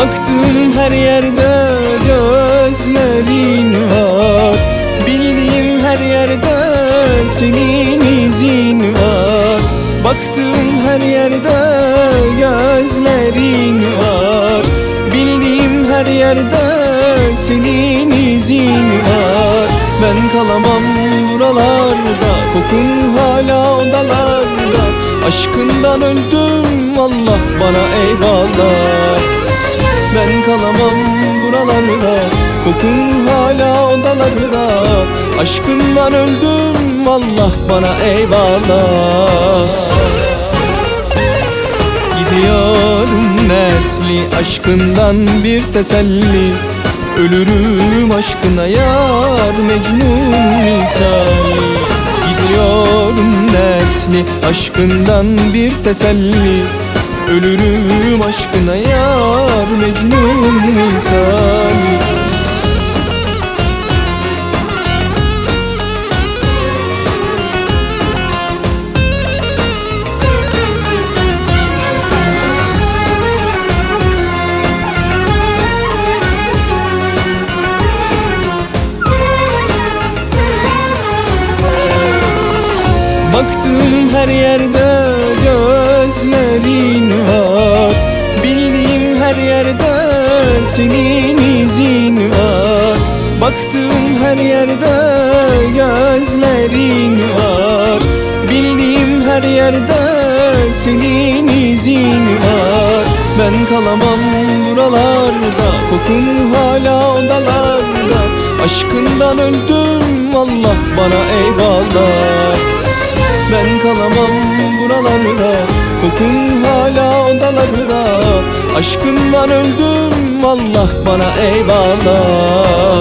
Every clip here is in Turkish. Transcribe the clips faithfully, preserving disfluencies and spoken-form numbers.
Baktığım her yerde gözlerin var, bildiğim her yerde senin izin var. Baktığım her yerde gözlerin var, bildiğim her yerde senin izin var. Ben kalamam buralarda, kokun hala odalarda. Aşkından öldüm, Allah bana eyvallah. Ben kalamam buralarda, kokun hala odalarda. Aşkından öldüm, Allah bana eyvallah. Gidiyorum dertli, aşkından bir teselli. Ölürüm aşkına yar, Mecnun misali. Gidiyorum dertli, aşkından bir teselli. Ölürüm aşkına yar, Mecnun misali. Baktığım her yerde gözlerin var, bildiğim her yerde senin izin var. Baktığım her yerde gözlerin var, bildiğim her yerde senin izin var. Ben kalamam buralarda, kokun hala odalarda. Aşkından öldüm, Allah bana eyvallah. Ben kalamam buralarda, kokun hala odalarda. Aşkından öldüm, Allah bana eyvallah.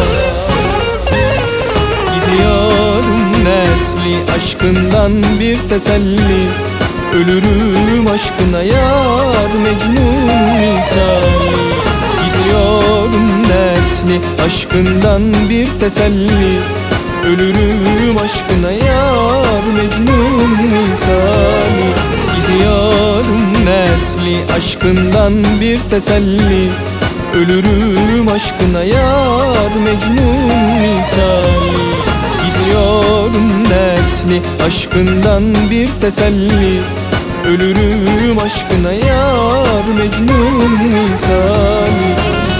Gidiyorum dertli, aşkından bir teselli. Ölürüm aşkına yar, Mecnun misali. Gidiyorum dertli, aşkından bir teselli. Ölürüm aşkına yar, Mecnun misali. Gidiyorum dertli, aşkından bir teselli. Ölürüm aşkına yar, Mecnun misali. Gidiyorum dertli, aşkından bir teselli. Ölürüm aşkına yar, Mecnun misali.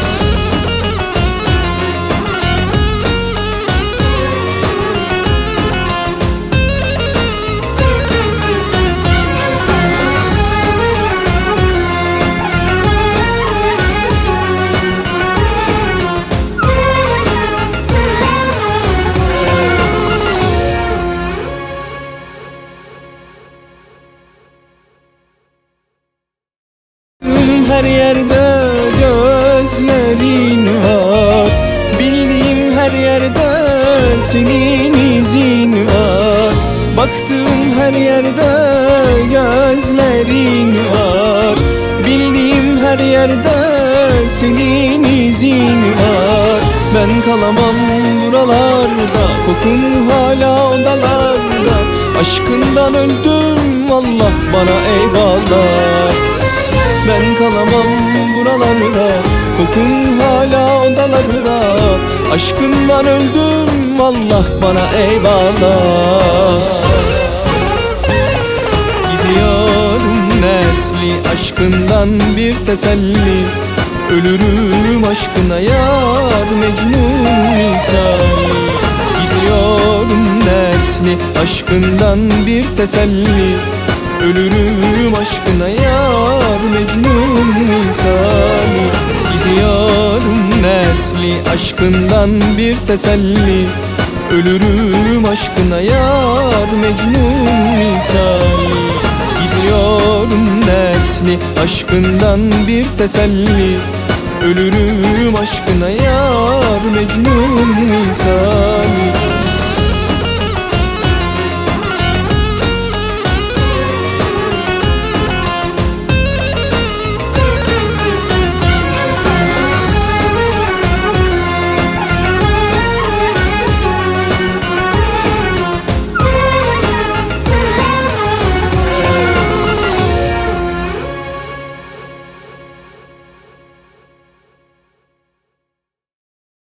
Her yerde gözlerin var, bildiğim her yerde senin izin var. Baktığım her yerde gözlerin var, bildiğim her yerde senin izin var. Ben kalamam buralarda, kokun hala odalarda. Aşkından öldüm, Allah bana eyvallah. Ben kalamam buralarda, kokun hala odalarda. Aşkından öldüm, Allah bana eyvallah. Gidiyorum dertli, aşkından bir teselli. Ölürüm aşkına yar, Mecnun misali. Gidiyorum dertli, aşkından bir teselli. Ölürüm aşkına yar, Mecnun misali. Gidiyorum dertli, aşkından bir teselli. Ölürüm aşkına yar, Mecnun misali. Gidiyorum dertli, aşkından bir teselli. Ölürüm aşkına yar, Mecnun misali.